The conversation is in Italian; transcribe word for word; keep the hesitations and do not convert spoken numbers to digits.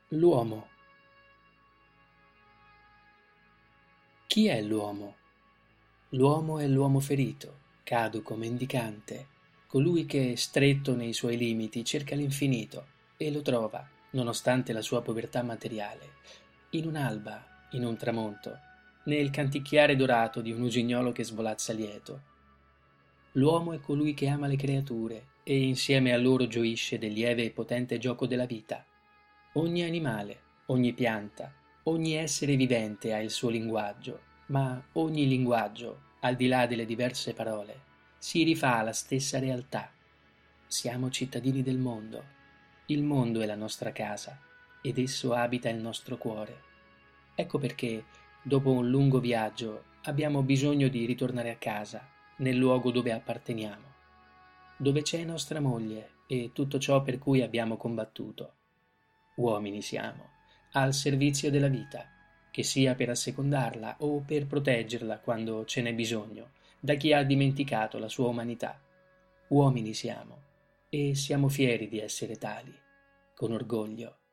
L'uomo. Chi è l'uomo? L'uomo è l'uomo ferito, caduco, mendicante, colui che, stretto nei suoi limiti, cerca l'infinito e lo trova, nonostante la sua povertà materiale, in un'alba, in un tramonto, nel canticchiare dorato di un usignolo che svolazza lieto. L'uomo è colui che ama le creature e insieme a loro gioisce del lieve e potente gioco della vita. Ogni animale, ogni pianta, ogni essere vivente ha il suo linguaggio, ma ogni linguaggio, al di là delle diverse parole, si rifà alla stessa realtà. Siamo cittadini del mondo. Il mondo è la nostra casa ed esso abita il nostro cuore. Ecco perché, dopo un lungo viaggio, abbiamo bisogno di ritornare a casa, nel luogo dove apparteniamo, dove c'è nostra moglie e tutto ciò per cui abbiamo combattuto. Uomini siamo, al servizio della vita, che sia per assecondarla o per proteggerla quando ce n'è bisogno, da chi ha dimenticato la sua umanità. Uomini siamo, e siamo fieri di essere tali, con orgoglio.